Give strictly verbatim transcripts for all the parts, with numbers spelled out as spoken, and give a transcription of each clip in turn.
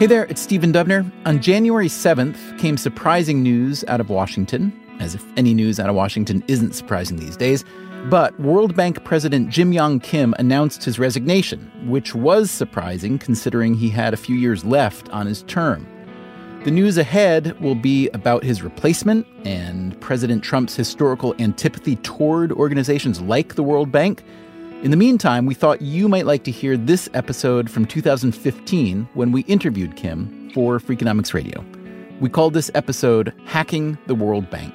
Hey there, it's Stephen Dubner. On January seventh came surprising news out of Washington, as if any news out of Washington isn't surprising these days. But World Bank President Jim Yong Kim announced his resignation, which was surprising considering he had a few years left on his term. The news ahead will be about his replacement and President Trump's historical antipathy toward organizations like the World Bank. In the meantime, we thought you might like to hear this episode from two thousand fifteen when we interviewed Kim for Freakonomics Radio. We called this episode Hacking the World Bank.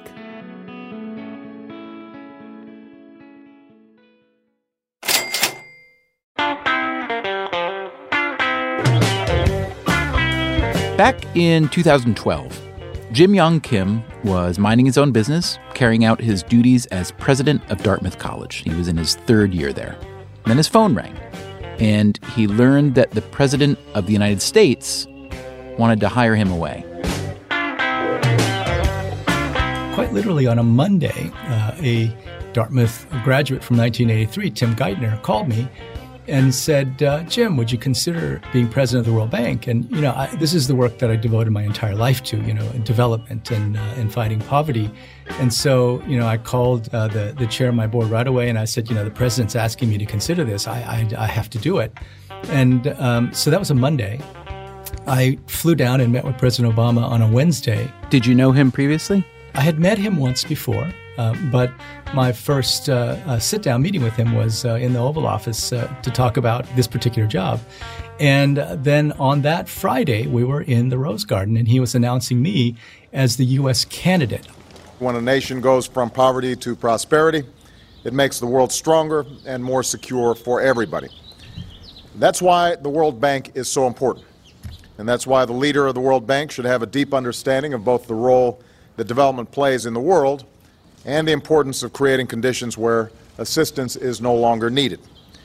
Back in two thousand twelve, Jim Yong Kim was minding his own business, carrying out his duties as president of Dartmouth College. He was in his third year there. And then his phone rang, and he learned that the president of the United States wanted to hire him away. Quite literally on a Monday, uh, a Dartmouth graduate from nineteen eighty-three, Tim Geithner, called me and said, uh, Jim, would you consider being president of the World Bank? And, you know, I, this is the work that I devoted my entire life to, you know, development and, uh, and fighting poverty. And so, you know, I called uh, the, the chair of my board right away and I said, you know, the president's asking me to consider this. I, I, I have to do it. And um, so that was a Monday. I flew down and met with President Obama on a Wednesday. Did you know him previously? I had met him once before. Uh, but my first uh, uh, sit-down meeting with him was uh, in the Oval Office uh, to talk about this particular job. And uh, then on that Friday, we were in the Rose Garden, and he was announcing me as the U S candidate. When a nation goes from poverty to prosperity, it makes the world stronger and more secure for everybody. That's why the World Bank is so important. And that's why the leader of the World Bank should have a deep understanding of both the role that development plays in the world and the importance of creating conditions where assistance is no longer needed.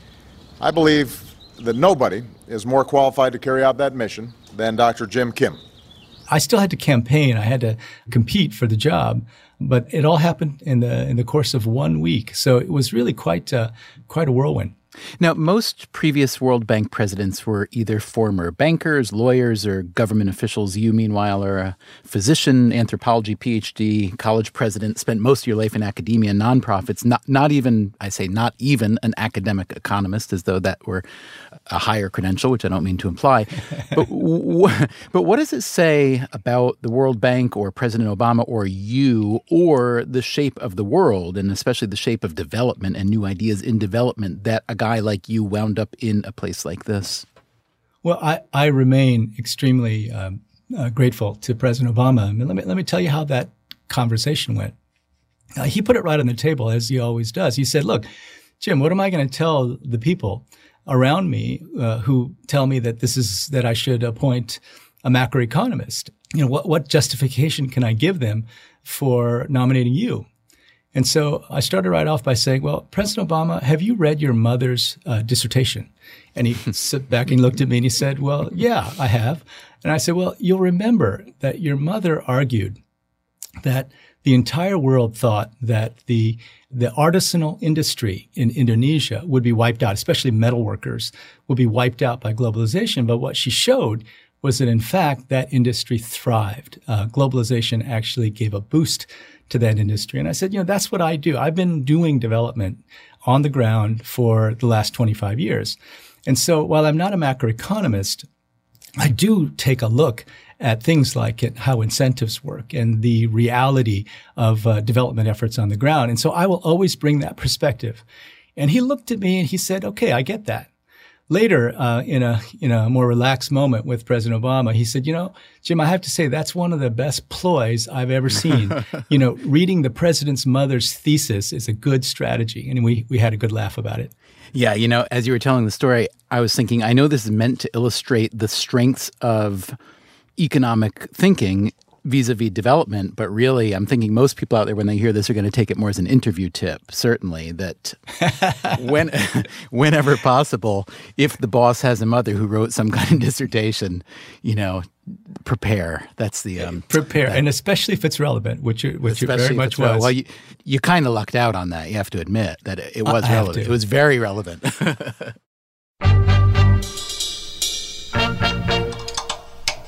I believe that nobody is more qualified to carry out that mission than Doctor Jim Kim. I still had to campaign. I had to compete for the job, but it all happened in the in the course of one week. So it was really quite uh, quite a whirlwind. Now, most previous World Bank presidents were either former bankers, lawyers, or government officials. You, meanwhile, are a physician, anthropology P H D, college president, spent most of your life in academia, nonprofits, not, not even, I say not even an academic economist, as though that were a higher credential, which I don't mean to imply. But, w- but what does it say about the World Bank or President Obama or you or the shape of the world, and especially the shape of development and new ideas in development, that a guy like you wound up in a place like this? Well, I, I remain extremely um, uh, grateful to President Obama. I mean, let me let me tell you how that conversation went. Uh, he put it right on the table, as he always does. He said, look, Jim, what am I going to tell the people around me uh, who tell me that this is that I should appoint a macroeconomist? You know, what, what justification can I give them for nominating you? And so I started right off by saying, well, President Obama, have you read your mother's uh, dissertation? And he sat back and looked at me and he said, well, yeah, I have. And I said, well, you'll remember that your mother argued that the entire world thought that the the artisanal industry in Indonesia would be wiped out, especially metal workers, would be wiped out by globalization. But what she showed was that, in fact, that industry thrived. Uh, globalization actually gave a boost to that industry. And I said, you know, that's what I do. I've been doing development on the ground for the last twenty-five years. And so while I'm not a macroeconomist, I do take a look at things like it, how incentives work and the reality of uh, development efforts on the ground. And so I will always bring that perspective. And he looked at me and he said, okay, I get that. Later, uh, in a in a more relaxed moment with President Obama, he said, you know, Jim, I have to say that's one of the best ploys I've ever seen. You know, reading the president's mother's thesis is a good strategy. And we, we had a good laugh about it. Yeah, you know, as you were telling the story, I was thinking, I know this is meant to illustrate the strengths of economic thinking vis-a-vis development, but really I'm thinking most people out there when they hear this are going to take it more as an interview tip, certainly, that when, whenever possible, if the boss has a mother who wrote some kind of dissertation, you know, prepare. That's the... Um, prepare, that, and especially if it's relevant, which it, which it very much was. Well, you, you kind of lucked out on that, you have to admit, that it, it was I relevant. It was very relevant.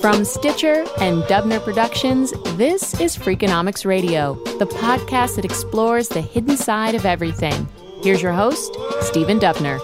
From Stitcher and Dubner Productions, this is Freakonomics Radio, the podcast that explores the hidden side of everything. Here's your host, Stephen Dubner.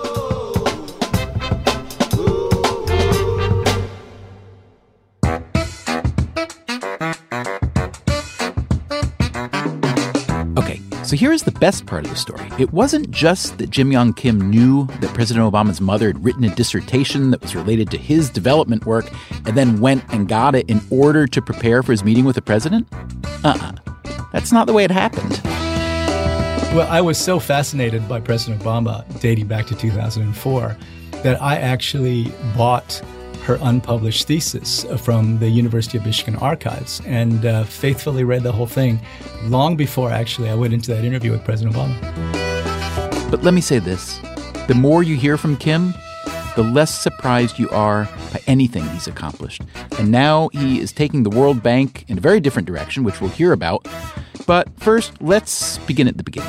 Okay, so here's the best part of the story. It wasn't just that Jim Yong Kim knew that President Obama's mother had written a dissertation that was related to his development work and then went and got it in order to prepare for his meeting with the president. Uh-uh. That's not the way it happened. Well, I was so fascinated by President Obama dating back to two thousand four that I actually bought her unpublished thesis from the University of Michigan archives and uh, faithfully read the whole thing long before actually I went into that interview with President Obama. But let me say this. The more you hear from Kim, the less surprised you are by anything he's accomplished. And now he is taking the World Bank in a very different direction, which we'll hear about. But first, let's begin at the beginning.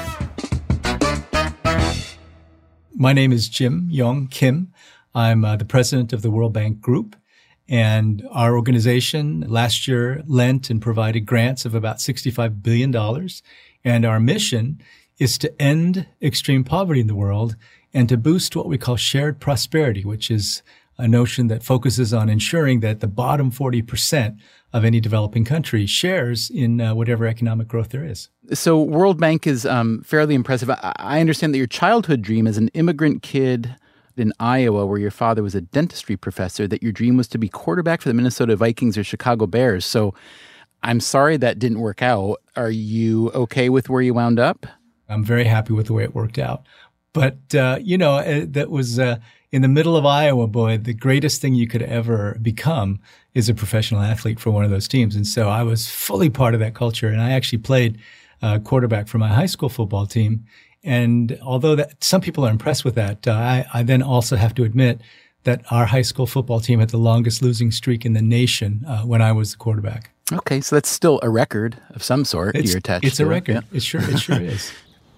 My name is Jim Yong Kim. I'm uh, the president of the World Bank Group, and our organization last year lent and provided grants of about sixty-five billion dollars. And our mission is to end extreme poverty in the world and to boost what we call shared prosperity, which is a notion that focuses on ensuring that the bottom forty percent of any developing country shares in uh, whatever economic growth there is. So World Bank is um, fairly impressive. I-, I understand that your childhood dream as an immigrant kid in Iowa, where your father was a dentistry professor, that your dream was to be quarterback for the Minnesota Vikings or Chicago Bears. So I'm sorry that didn't work out. Are you okay with where you wound up? I'm very happy with the way it worked out. But, uh, you know, uh, that was uh, in the middle of Iowa, boy, the greatest thing you could ever become is a professional athlete for one of those teams. And so I was fully part of that culture. And I actually played uh, quarterback for my high school football team. And although that some people are impressed with that, uh, I, I then also have to admit that our high school football team had the longest losing streak in the nation uh, when I was the quarterback. Okay, so that's still a record of some sort it's, you're attached it's to. It's a record. Yeah. It sure, it sure is.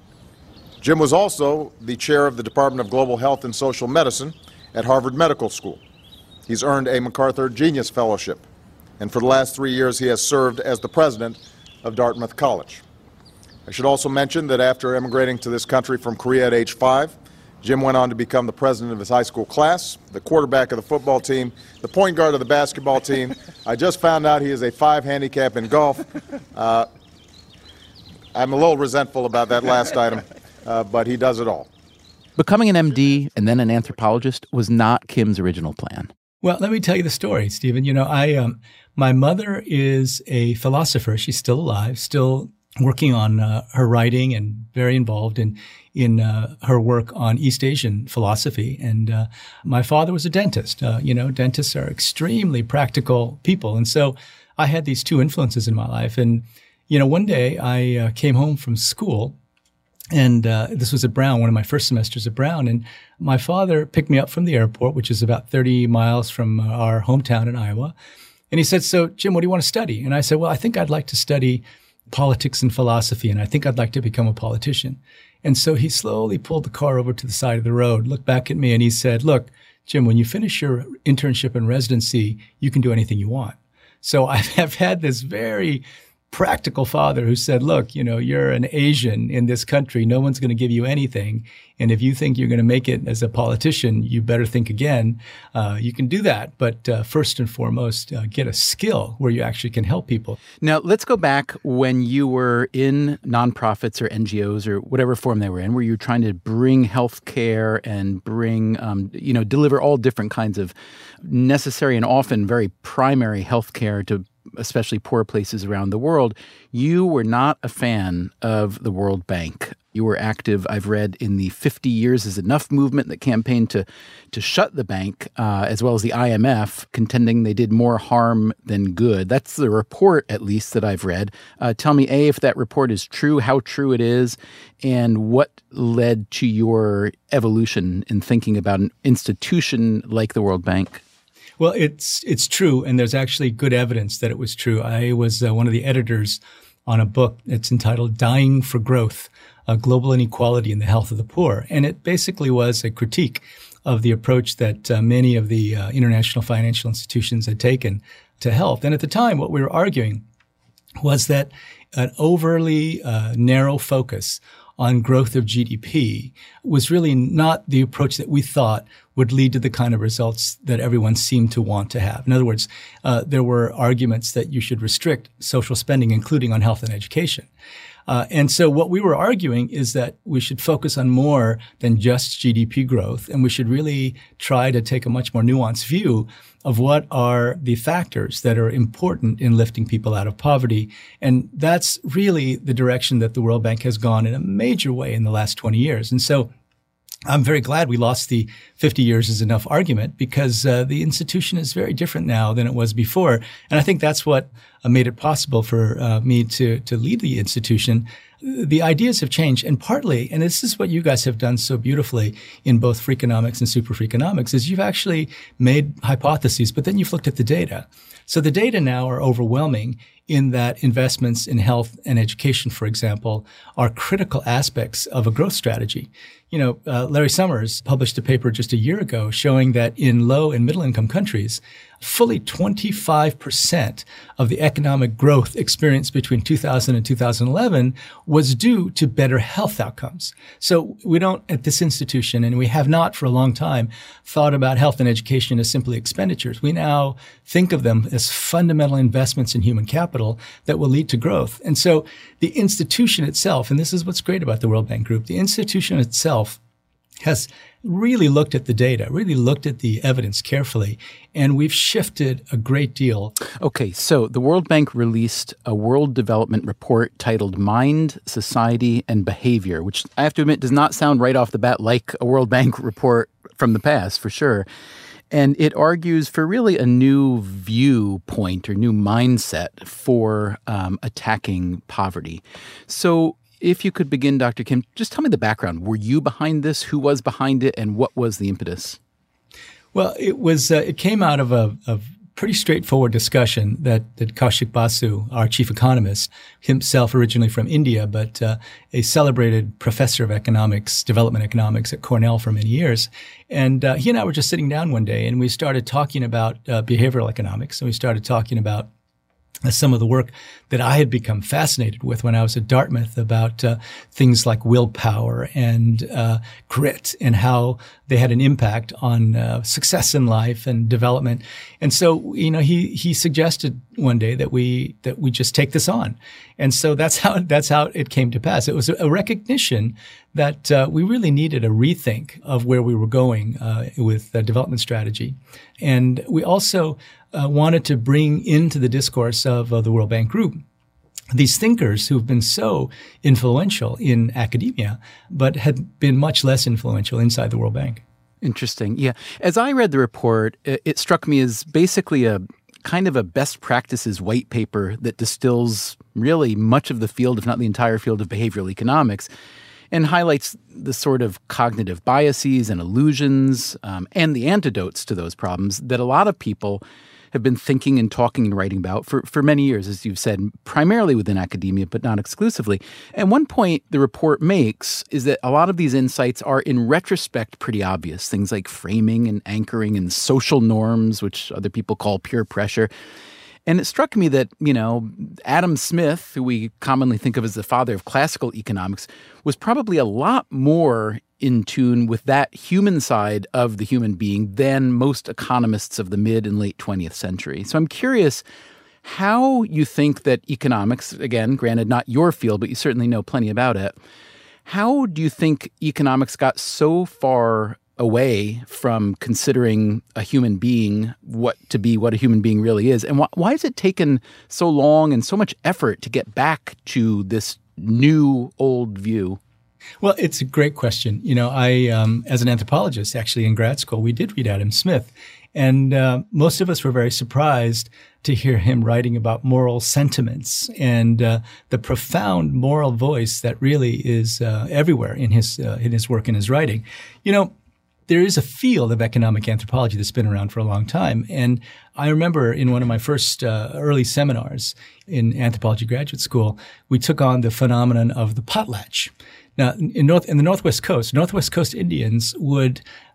Jim was also the chair of the Department of Global Health and Social Medicine at Harvard Medical School. He's earned a MacArthur Genius Fellowship, and for the last three years he has served as the president of Dartmouth College. I should also mention that after emigrating to this country from Korea at age five, Jim went on to become the president of his high school class, the quarterback of the football team, the point guard of the basketball team. I just found out he is a five handicap in golf. Uh, I'm a little resentful about that last item, uh, but he does it all. Becoming an M D and then an anthropologist was not Kim's original plan. Well, let me tell you the story, Stephen. You know, I um, my mother is a philosopher. She's still alive, still working on uh, her writing and very involved in in uh, her work on East Asian philosophy. And uh, my father was a dentist. Uh, you know, dentists are extremely practical people. And so I had these two influences in my life. And, you know, one day I uh, came home from school, and uh, this was at Brown, one of my first semesters at Brown. And my father picked me up from the airport, which is about thirty miles from our hometown in Iowa. And he said, "So, Jim, what do you want to study?" And I said, "Well, I think I'd like to study politics and philosophy, and I think I'd like to become a politician." And so he slowly pulled the car over to the side of the road, looked back at me, and he said, "Look, Jim, when you finish your internship and residency, you can do anything you want." So I have had this very practical father who said, "Look, you know, you're an Asian in this country. No one's going to give you anything. And if you think you're going to make it as a politician, you better think again. Uh, you can do that. But uh, first and foremost, uh, get a skill where you actually can help people." Now, let's go back when you were in nonprofits or N G Os or whatever form they were in, where you were trying to bring health care and bring, um, you know, deliver all different kinds of necessary and often very primary health care to especially poor places around the world. You were not a fan of the World Bank. You were active, I've read, in the fifty years is enough movement that campaigned to to shut the bank, uh, as well as the I M F, contending they did more harm than good. That's the report, at least, that I've read. Uh, tell me, A, if that report is true, how true it is, and what led to your evolution in thinking about an institution like the World Bank. Well, it's it's true, and there's actually good evidence that it was true. I was uh, one of the editors on a book that's entitled Dying for Growth, uh, Global Inequality in the Health of the Poor. And it basically was a critique of the approach that uh, many of the uh, international financial institutions had taken to health. And at the time, what we were arguing was that an overly uh, narrow focus on growth of G D P was really not the approach that we thought would lead to the kind of results that everyone seemed to want to have. In other words, uh, there were arguments that you should restrict social spending, including on health and education. Uh, and so what we were arguing is that we should focus on more than just G D P growth, and we should really try to take a much more nuanced view of what are the factors that are important in lifting people out of poverty. And that's really the direction that the World Bank has gone in a major way in the last twenty years. And so I'm very glad we lost the fifty years is enough argument, because uh, the institution is very different now than it was before. And I think that's what uh, made it possible for uh, me to, to lead the institution. The ideas have changed, and partly, and this is what you guys have done so beautifully in both Freakonomics and Super Freakonomics, is you've actually made hypotheses, but then you've looked at the data. So the data now are overwhelming in that investments in health and education, for example, are critical aspects of a growth strategy. You know, uh, Larry Summers published a paper just a year ago showing that in low and middle income countries, fully twenty-five percent of the economic growth experienced between two thousand and two thousand eleven was due to better health outcomes. So we don't, at this institution, and we have not for a long time, thought about health and education as simply expenditures. We now think of them as fundamental investments in human capital that will lead to growth. And so the institution itself, and this is what's great about the World Bank Group, the institution itself has really looked at the data, really looked at the evidence carefully, and we've shifted a great deal. Okay, so the World Bank released a World Development Report titled Mind, Society, and Behavior, which I have to admit does not sound right off the bat like a World Bank report from the past, for sure. And it argues for really a new viewpoint or new mindset for um, attacking poverty. So if you could begin, Doctor Kim, just tell me the background. Were you behind this? Who was behind it? And what was the impetus? Well, it was, uh, it came out of a, a pretty straightforward discussion that, that Kaushik Basu, our chief economist, himself originally from India, but uh, a celebrated professor of economics, development economics at Cornell for many years. And uh, he and I were just sitting down one day and we started talking about uh, behavioral economics. And we started talking about Uh, some of the work that I had become fascinated with when I was at Dartmouth about uh, things like willpower and uh, grit and how they had an impact on uh, success in life and development. And so, you know, he he suggested one day that we that we just take this on. And so that's how that's how it came to pass. It was a recognition that uh, we really needed a rethink of where we were going uh, with uh, development strategy. And we also uh, wanted to bring into the discourse of uh, the World Bank Group these thinkers who've been so influential in academia, but had been much less influential inside the World Bank. Interesting. Yeah. As I read the report, it, it struck me as basically a kind of a best practices white paper that distills really much of the field, if not the entire field of behavioral economics, and highlights the sort of cognitive biases and illusions um, and the antidotes to those problems that a lot of people have been thinking and talking and writing about for, for many years, as you've said, primarily within academia, but not exclusively. And one point the report makes is that a lot of these insights are, in retrospect, pretty obvious. Things like framing and anchoring and social norms, which other people call peer pressure. And it struck me that, you know, Adam Smith, who we commonly think of as the father of classical economics, was probably a lot more in tune with that human side of the human being than most economists of the mid and late twentieth century. So I'm curious how you think that economics, again, granted not your field, but you certainly know plenty about it, how do you think economics got so far away from considering a human being what to be what a human being really is? And wh- why has it taken so long and so much effort to get back to this new old view? Well, it's a great question. You know, I, um, as an anthropologist, actually in grad school, we did read Adam Smith. And uh, most of us were very surprised to hear him writing about moral sentiments and uh, the profound moral voice that really is uh, everywhere in his uh, in his work and his writing. You know, there is a field of economic anthropology that's been around for a long time. And I remember in one of my first uh, early seminars in anthropology graduate school, we took on the phenomenon of the potlatch. Now, in, North, in the Northwest Coast, Northwest Coast Indians would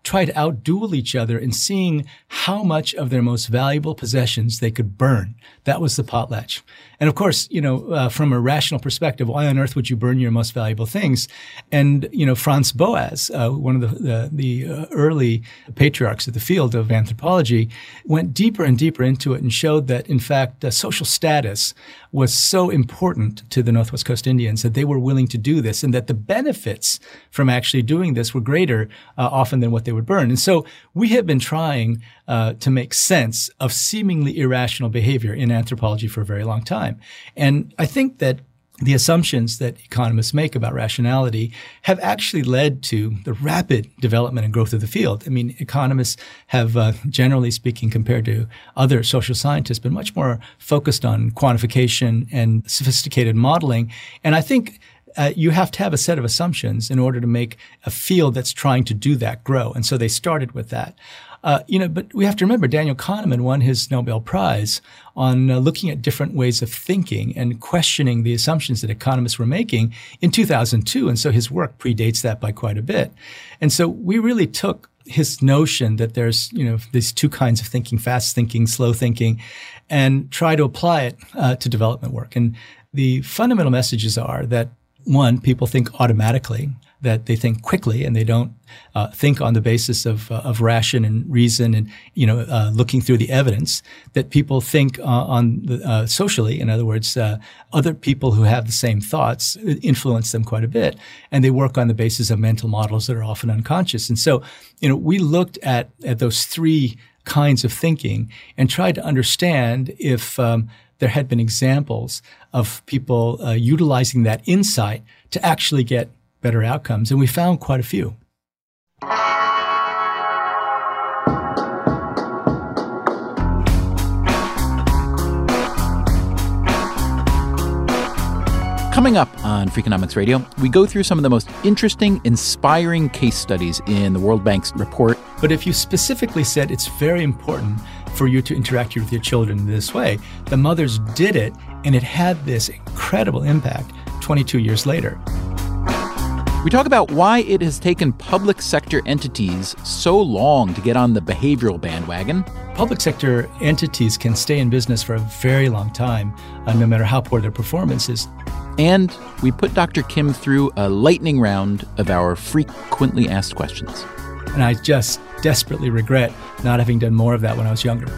try to outduel each other in seeing how much of their most valuable possessions they could burn. That was the potlatch. And of course, you know, uh, from a rational perspective, why on earth would you burn your most valuable things? And, you know, Franz Boas, uh, one of the, the, the uh, early patriarchs of the field of anthropology, went deeper and deeper into it and showed that, in fact, uh, social status was so important to the Northwest Coast Indians that they were willing to do this, and that the benefits from actually doing this were greater uh, often than what they would burn. And so we have been trying uh, to make sense of seemingly irrational behavior in anthropology for a very long time. And I think that the assumptions that economists make about rationality have actually led to the rapid development and growth of the field. I mean, economists have, uh, generally speaking, compared to other social scientists, been much more focused on quantification and sophisticated modeling. And I think Uh, you have to have a set of assumptions in order to make a field that's trying to do that grow. And so they started with that. Uh, you know, but we have to remember Daniel Kahneman won his Nobel Prize on uh, looking at different ways of thinking and questioning the assumptions that economists were making in two thousand two. And so his work predates that by quite a bit. And so we really took his notion that there's, you know, these two kinds of thinking, fast thinking, slow thinking, and try to apply it uh, to development work. And the fundamental messages are that, one, people think automatically, that they think quickly, and they don't uh, think on the basis of uh, of ration and reason and, you know, uh, looking through the evidence. That people think uh, on the, uh, socially, in other words, uh, other people who have the same thoughts influence them quite a bit, and they work on the basis of mental models that are often unconscious. And so, you know, we looked at at those three kinds of thinking and tried to understand if um, there had been examples of people uh, utilizing that insight to actually get better outcomes. And we found quite a few. Coming up on Freakonomics Radio, we go through some of the most interesting, inspiring case studies in the World Bank's report. But if you specifically said it's very important for you to interact with your children in this way, the mothers did it, and it had this incredible impact twenty-two years later. We talk about why it has taken public sector entities so long to get on the behavioral bandwagon. Public sector entities can stay in business for a very long time, uh, no matter how poor their performance is. And we put Doctor Kim through a lightning round of our frequently asked questions. And I just desperately regret not having done more of that when I was younger.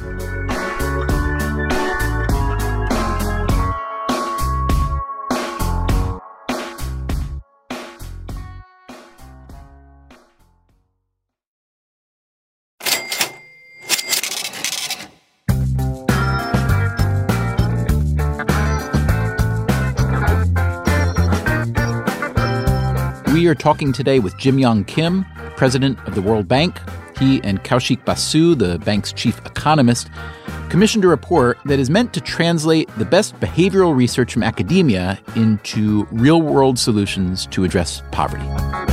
We are talking today with Jim-Yong Kim, president of the World Bank. He and Kaushik Basu, the bank's chief economist, commissioned a report that is meant to translate the best behavioral research from academia into real-world solutions to address poverty.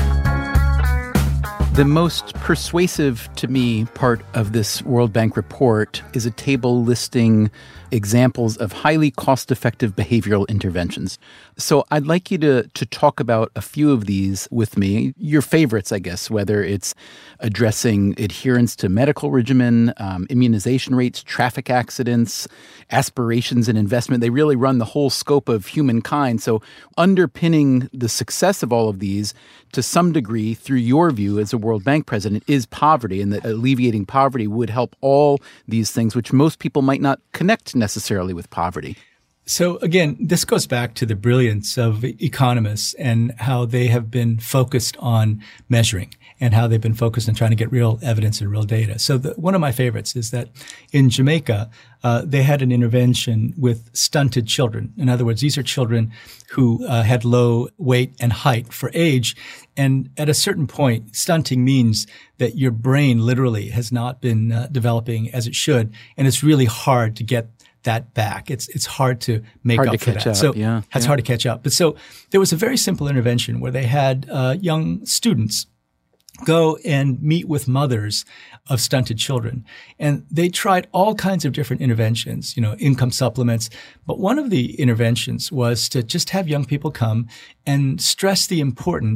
The most persuasive to me part of this World Bank report is a table listing examples of highly cost-effective behavioral interventions. So I'd like you to to talk about a few of these with me, your favorites, I guess, whether it's addressing adherence to medical regimen, um, immunization rates, traffic accidents, aspirations and investment. They really run the whole scope of humankind. So underpinning the success of all of these, to some degree, through your view as a World Bank president, is poverty, and that alleviating poverty would help all these things, which most people might not connect necessarily with poverty. So again, this goes back to the brilliance of economists and how they have been focused on measuring and how they've been focused on trying to get real evidence and real data. So the, one of my favorites is that in Jamaica, uh, they had an intervention with stunted children. In other words, these are children who uh, had low weight and height for age. And at a certain point, stunting means that your brain literally has not been uh, developing as it should. And it's really hard to get that back. It's it's hard to make hard up to for catch that. Up, so yeah, it's yeah. hard to catch up. But so there was a very simple intervention where they had uh, young students go and meet with mothers of stunted children. And they tried all kinds of different interventions, you know, income supplements. But one of the interventions was to just have young people come and stress the importance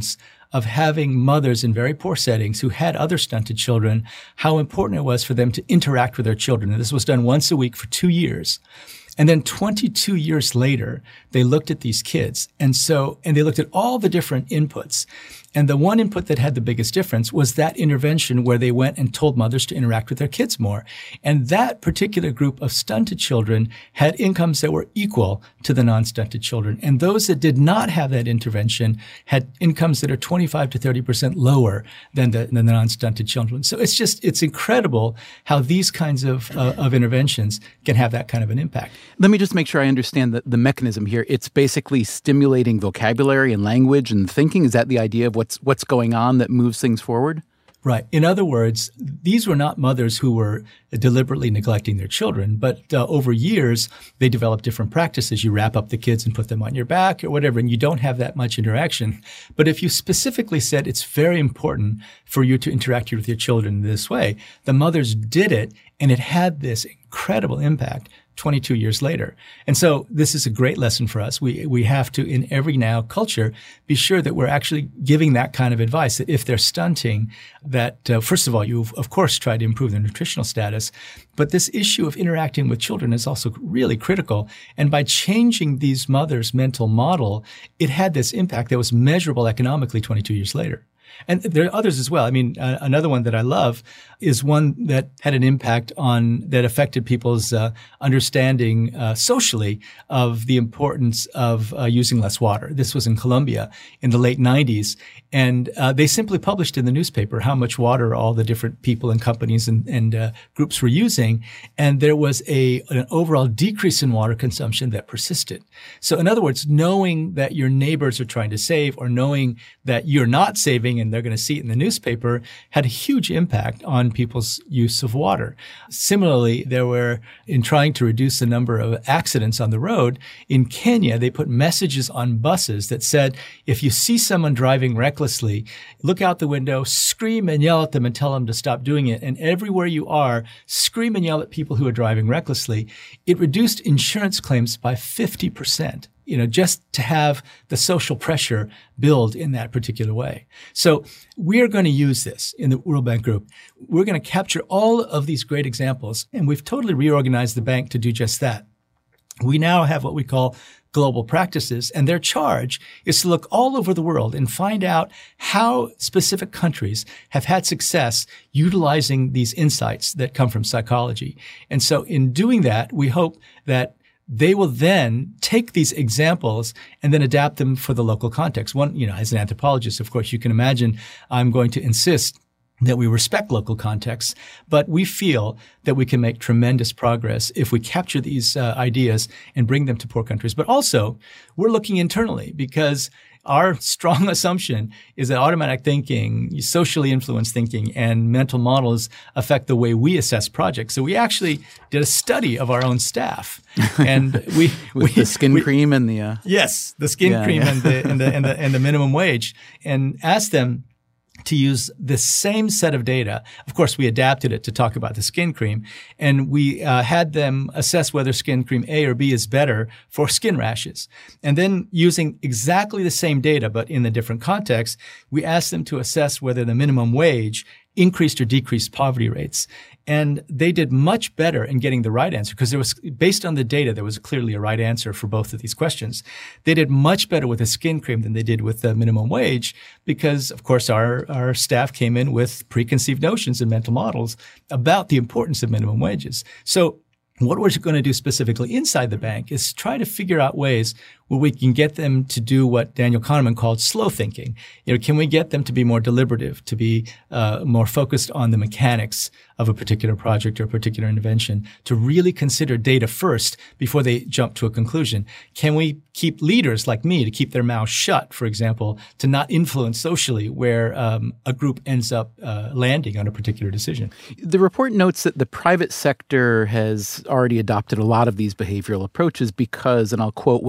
of having mothers in very poor settings who had other stunted children, how important it was for them to interact with their children. And this was done once a week for two years. And then twenty-two years later, they looked at these kids. And so, and they looked at all the different inputs. And the one input that had the biggest difference was that intervention where they went and told mothers to interact with their kids more. And that particular group of stunted children had incomes that were equal to the non-stunted children. And those that did not have that intervention had incomes that are twenty-five to thirty percent lower than the, than the non-stunted children. So it's just, it's incredible how these kinds of, uh, of interventions can have that kind of an impact. Let me just make sure I understand the, the mechanism here. It's basically stimulating vocabulary and language and thinking. Is that the idea of what's what's going on that moves things forward? Right. In other words, these were not mothers who were deliberately neglecting their children, but uh, over years, they developed different practices. You wrap up the kids and put them on your back or whatever, and you don't have that much interaction. But if you specifically said it's very important for you to interact with your children in this way, the mothers did it, and it had this incredible impact twenty-two years later. And so this is a great lesson for us. We we have to, in every now culture, be sure that we're actually giving that kind of advice, that if they're stunting, that uh, first of all, you of course try to improve their nutritional status. But this issue of interacting with children is also really critical. And by changing these mothers' mental model, it had this impact that was measurable economically twenty-two years later. And there are others as well. I mean, uh, another one that I love is one that had an impact on, that affected people's uh, understanding uh, socially of the importance of uh, using less water. This was in Colombia in the late nineties. And uh, they simply published in the newspaper how much water all the different people and companies and, and uh, groups were using. And there was a an overall decrease in water consumption that persisted. So in other words, knowing that your neighbors are trying to save, or knowing that you're not saving and they're going to see it in the newspaper, had a huge impact on people's use of water. Similarly, there were, in trying to reduce the number of accidents on the road, in Kenya, they put messages on buses that said, if you see someone driving recklessly, look out the window, scream and yell at them and tell them to stop doing it. And everywhere you are, scream and yell at people who are driving recklessly. It reduced insurance claims by fifty percent. You know, just to have the social pressure build in that particular way. So we're going to use this in the World Bank Group. We're going to capture all of these great examples, and we've totally reorganized the bank to do just that. We now have what we call global practices, and their charge is to look all over the world and find out how specific countries have had success utilizing these insights that come from psychology. And so in doing that, we hope that they will then take these examples and then adapt them for the local context. One, you know, as an anthropologist, of course, you can imagine I'm going to insist that we respect local contexts, but we feel that we can make tremendous progress if we capture these uh, ideas and bring them to poor countries. But also, we're looking internally, because our strong assumption is that automatic thinking, socially influenced thinking, and mental models affect the way we assess projects. So we actually did a study of our own staff, and we with we, the skin we, cream and the uh, yes, the skin yeah, cream yeah. and the and the and the and the minimum wage, and asked them to use the same set of data. Of course, we adapted it to talk about the skin cream, and we uh, had them assess whether skin cream A or B is better for skin rashes. And then, using exactly the same data, but in a different context, we asked them to assess whether the minimum wage increased or decreased poverty rates. And they did much better in getting the right answer, because there was, based on the data, there was clearly a right answer for both of these questions. They did much better with the skin cream than they did with the minimum wage, because, of course, our, our staff came in with preconceived notions and mental models about the importance of minimum wages. So what we're going to do specifically inside the bank is try to figure out ways where we can get them to do what Daniel Kahneman called slow thinking. You know, can we get them to be more deliberative, to be uh, more focused on the mechanics of a particular project or a particular intervention, to really consider data first before they jump to a conclusion? Can we keep leaders like me to keep their mouths shut, for example, to not influence socially where um, a group ends up uh, landing on a particular decision? The report notes that the private sector has already adopted a lot of these behavioral approaches because, and I'll quote, when failure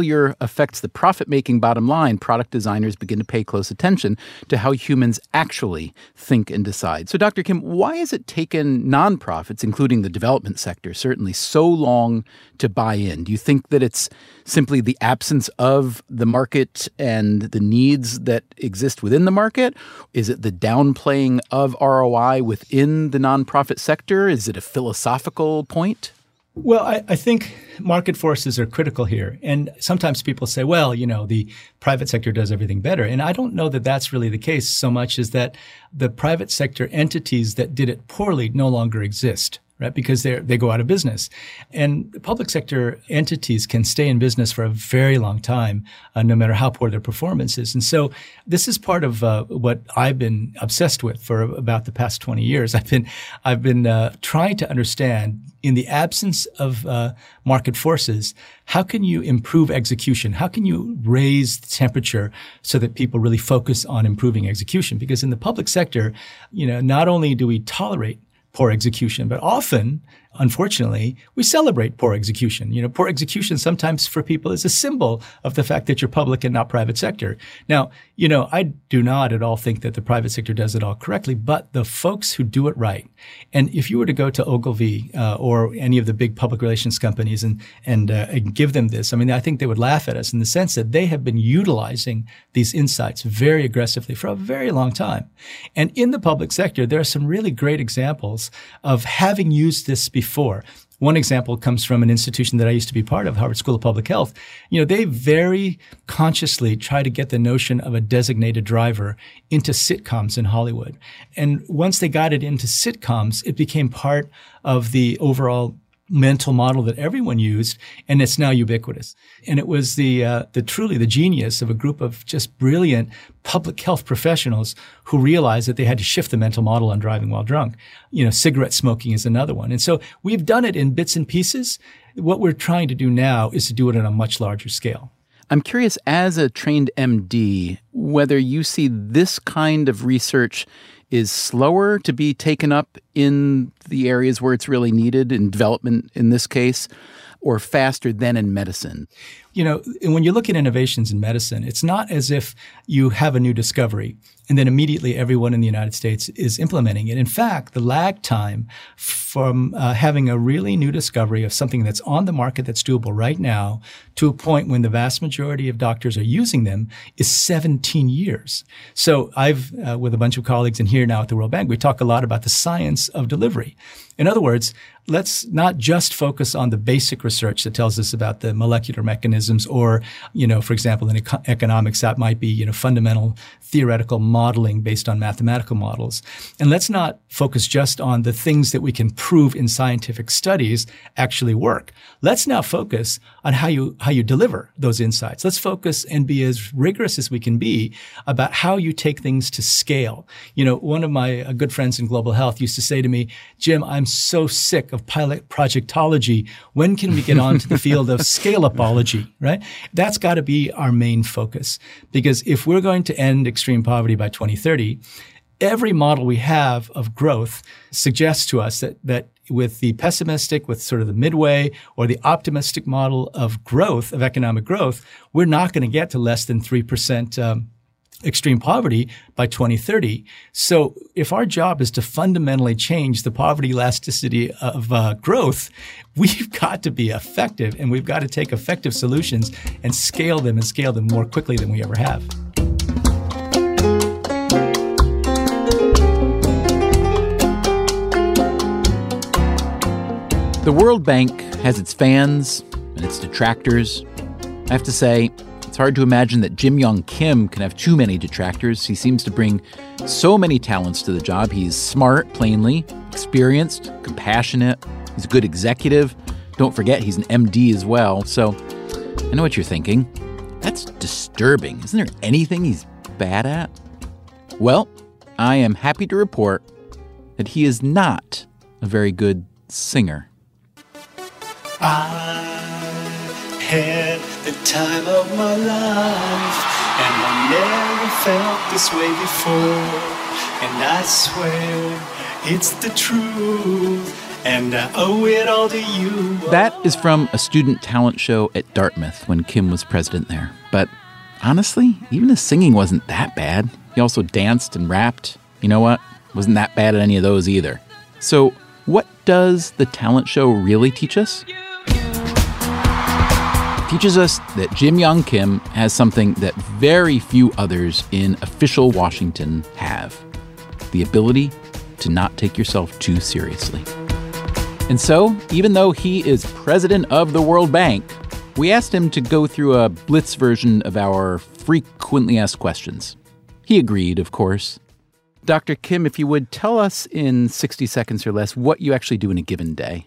failure affects the profit-making bottom line, product designers begin to pay close attention to how humans actually think and decide. So, Doctor Kim, why has it taken nonprofits, including the development sector, certainly so long to buy in? Do you think that it's simply the absence of the market and the needs that exist within the market? Is it the downplaying of R O I within the nonprofit sector? Is it a philosophical point? Well, I, I think market forces are critical here. And sometimes people say, well, you know, the private sector does everything better. And I don't know that that's really the case so much as that the private sector entities that did it poorly no longer exist. Right, because they they go out of business. And public sector entities can stay in business for a very long time, uh, no matter how poor their performance is. And so this is part of uh, what I've been obsessed with for about the past twenty years. I've been I've been uh, trying to understand, in the absence of uh, market forces, how can you improve execution? How can you raise the temperature so that people really focus on improving execution? Because in the public sector, you know, not only do we tolerate poor execution, but often, unfortunately, we celebrate poor execution. You know, poor execution sometimes for people is a symbol of the fact that you're public and not private sector. Now, you know, I do not at all think that the private sector does it all correctly, but the folks who do it right. And if you were to go to Ogilvy uh, or any of the big public relations companies and and, uh, and give them this, I mean, I think they would laugh at us in the sense that they have been utilizing these insights very aggressively for a very long time. And in the public sector, there are some really great examples of having used this before. One example comes from an institution that I used to be part of, Harvard School of Public Health. You know, they very consciously try to get the notion of a designated driver into sitcoms in Hollywood. And once they got it into sitcoms, it became part of the overall mental model that everyone used, and it's now ubiquitous. And it was the uh, the truly the genius of a group of just brilliant public health professionals who realized that they had to shift the mental model on driving while drunk. You know, cigarette smoking is another one. And so we've done it in bits and pieces. What we're trying to do now is to do it on a much larger scale. I'm curious, as a trained M D, whether you see this kind of research is slower to be taken up in the areas where it's really needed, in development in this case, or faster than in medicine? You know, when you look at innovations in medicine, it's not as if you have a new discovery and then immediately everyone in the United States is implementing it. In fact, the lag time from uh, having a really new discovery of something that's on the market that's doable right now to a point when the vast majority of doctors are using them is seventeen years. So I've, uh, with a bunch of colleagues in here now at the World Bank, we talk a lot about the science of delivery. In other words, let's not just focus on the basic research that tells us about the molecular mechanisms or, you know, for example, in eco- economics, that might be, you know, fundamental theoretical modeling based on mathematical models. And let's not focus just on the things that we can prove in scientific studies actually work. Let's now focus on how you, how you deliver those insights. Let's focus and be as rigorous as we can be about how you take things to scale. You know, one of my uh, good friends in global health used to say to me, Jim, I'm so sick of pilot projectology. When can we get on to the field of scale-upology, right? That's got to be our main focus. Because if we're going to end extreme poverty by twenty thirty, every model we have of growth suggests to us that, that with the pessimistic, with sort of the midway or the optimistic model of growth, of economic growth, we're not going to get to less than three percent um, extreme poverty by twenty thirty. So if our job is to fundamentally change the poverty elasticity of uh, growth, we've got to be effective, and we've got to take effective solutions and scale them and scale them more quickly than we ever have. The World Bank has its fans and its detractors. I have to say, it's hard to imagine that Jim Yong Kim can have too many detractors. He seems to bring so many talents to the job. He's smart, plainly, experienced, compassionate. He's a good executive. Don't forget, he's an M D as well. So I know what you're thinking. That's disturbing. Isn't there anything he's bad at? Well, I am happy to report that he is not a very good singer. I had the time of my life, and I never felt this way before. And I swear it's the truth, and I owe it all to you. That is from a student talent show at Dartmouth when Kim was president there. But honestly, even his singing wasn't that bad. He also danced and rapped. You know what? Wasn't that bad at any of those either. So what does the talent show really teach us? It teaches us that Jim Yong Kim has something that very few others in official Washington have: the ability to not take yourself too seriously. And so, even though he is president of the World Bank, we asked him to go through a blitz version of our frequently asked questions. He agreed, of course. Doctor Kim, if you would tell us in sixty seconds or less what you actually do in a given day.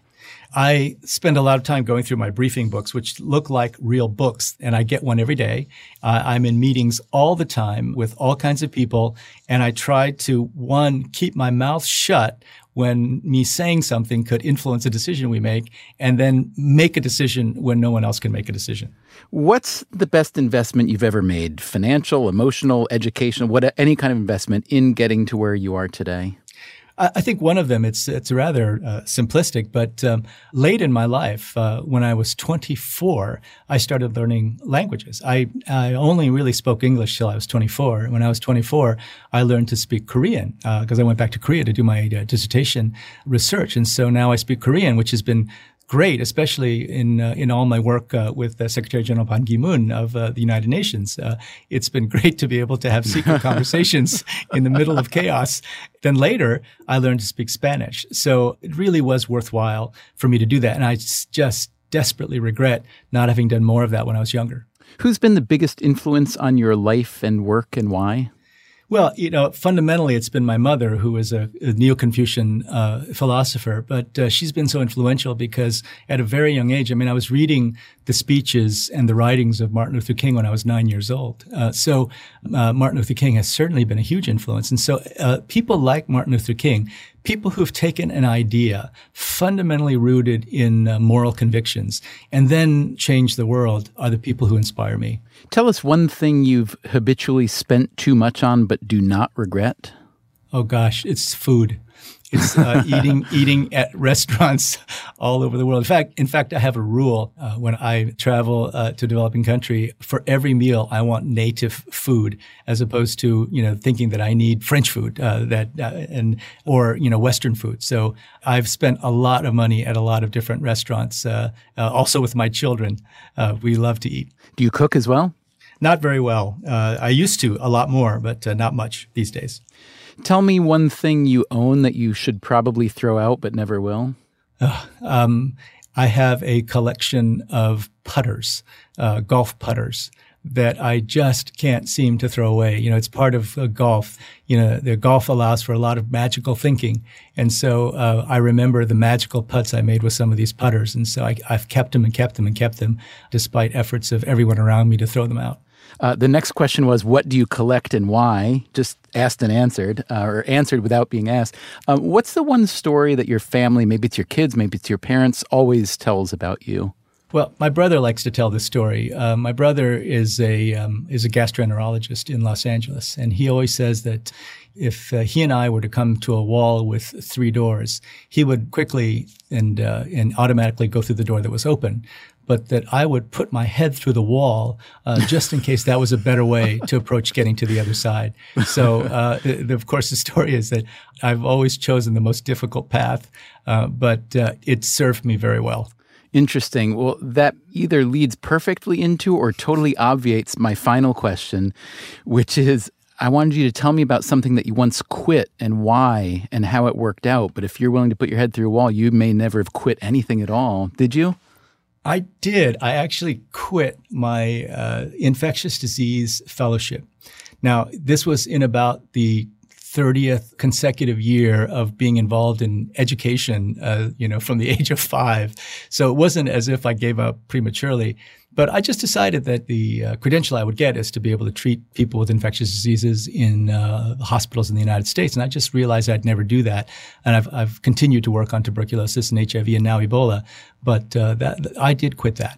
I spend a lot of time going through my briefing books, which look like real books, and I get one every day. Uh, I'm in meetings all the time with all kinds of people, and I try to, one, keep my mouth shut when me saying something could influence a decision we make, and then make a decision when no one else can make a decision. What's the best investment you've ever made? Financial, emotional, educational, what, any kind of investment in getting to where you are today? I think one of them, it's it's rather uh, simplistic, but um, late in my life, uh, when I was twenty-four, I started learning languages. I, I only really spoke English till I was twenty-four. When I was twenty-four, I learned to speak Korean because uh, I went back to Korea to do my uh, dissertation research. And so now I speak Korean, which has been great, especially in uh, in all my work uh, with uh, Secretary General Ban Ki-moon of uh, the United Nations. Uh, it's been great to be able to have secret conversations in the middle of chaos. Then later, I learned to speak Spanish. So it really was worthwhile for me to do that. And I just desperately regret not having done more of that when I was younger. Who's been the biggest influence on your life and work, and why? Well, you know, fundamentally, it's been my mother, who is a, a Neo-Confucian uh, philosopher, but uh, she's been so influential because at a very young age, I mean, I was reading the speeches and the writings of Martin Luther King when I was nine years old. Uh, so uh, Martin Luther King has certainly been a huge influence. And so uh, people like Martin Luther King, people who've taken an idea fundamentally rooted in uh, moral convictions and then changed the world, are the people who inspire me. Tell us one thing you've habitually spent too much on but do not regret. Oh, gosh, it's food. It's uh, eating eating at restaurants all over the world. In fact, in fact, I have a rule uh, when I travel uh, to a developing country. For every meal, I want native food, as opposed to you know thinking that I need French food uh, that uh, and or you know Western food. So I've spent a lot of money at a lot of different restaurants. Uh, uh, also with my children, uh, we love to eat. Do you cook as well? Not very well. Uh, I used to a lot more, but uh, not much these days. Tell me one thing you own that you should probably throw out but never will. Uh, um, I have a collection of putters, uh, golf putters, that I just can't seem to throw away. You know, it's part of uh, golf. You know, the golf allows for a lot of magical thinking. And so uh, I remember the magical putts I made with some of these putters. And so I, I've kept them and kept them and kept them despite efforts of everyone around me to throw them out. Uh, the next question was, what do you collect and why? Just asked and answered, uh, or answered without being asked. Um, what's the one story that your family, maybe it's your kids, maybe it's your parents, always tells about you? Well, my brother likes to tell this story. Uh, my brother is a um, is a gastroenterologist in Los Angeles, and he always says that if uh, he and I were to come to a wall with three doors, he would quickly and uh, and automatically go through the door that was open, but that I would put my head through the wall uh, just in case that was a better way to approach getting to the other side. So, uh, the, of course, the story is that I've always chosen the most difficult path, uh, but uh, it served me very well. Interesting. Well, that either leads perfectly into or totally obviates my final question, which is, I wanted you to tell me about something that you once quit and why and how it worked out. But if you're willing to put your head through a wall, you may never have quit anything at all. Did you? I did. I actually quit my uh, infectious disease fellowship. Now, this was in about the thirtieth consecutive year of being involved in education, uh, you know, from the age of five. So it wasn't as if I gave up prematurely, but I just decided that the uh, credential I would get is to be able to treat people with infectious diseases in uh, hospitals in the United States. And I just realized I'd never do that. And I've, I've continued to work on tuberculosis and H I V and now Ebola, but uh, that I did quit that.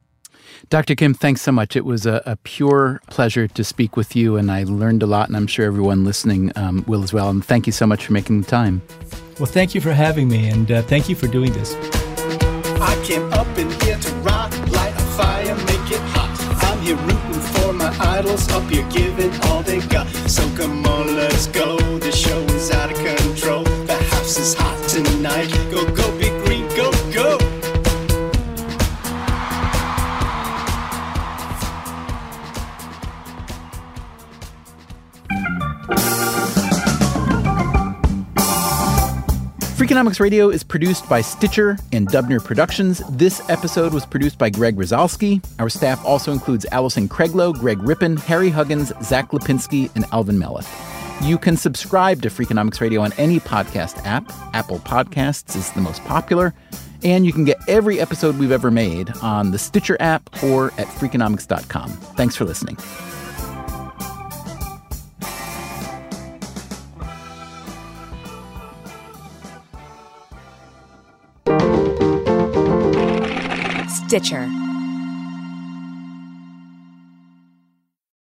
Doctor Kim, thanks so much. It was a, a pure pleasure to speak with you, and I learned a lot, and I'm sure everyone listening um, will as well. And thank you so much for making the time. Well, thank you for having me, and uh, thank you for doing this. I came up in here to rock, light a fire, make it hot. I'm here rooting for my idols, up here giving all they got. So come on, let's go, the show is out of control. The house is hot tonight, go, go, Big Green, go, go. Freakonomics Radio is produced by Stitcher and Dubner Productions. This episode was produced by Greg Rosalsky. Our staff also includes Allison Craiglow, Greg Rippin, Harry Huggins, Zach Lipinski, and Alvin Meleth. You can subscribe to Freakonomics Radio on any podcast app. Apple Podcasts is the most popular. And you can get every episode we've ever made on the Stitcher app or at Freakonomics dot com. Thanks for listening. Stitcher.